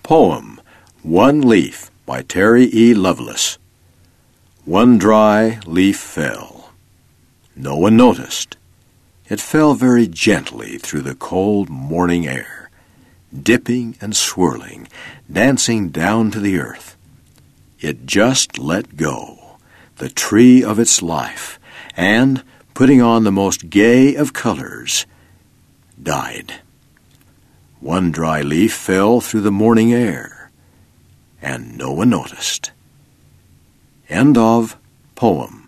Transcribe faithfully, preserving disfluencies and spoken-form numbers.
Poem, One Leaf by Terry E. Lovelace. One dry leaf fell. No one noticed. It fell very gently through the cold morning air, dipping and swirling, dancing down to the earth. It just let go, the tree of its life, and, putting on the most gay of colors, died. One dry leaf fell through the morning air, and no one noticed. End of poem.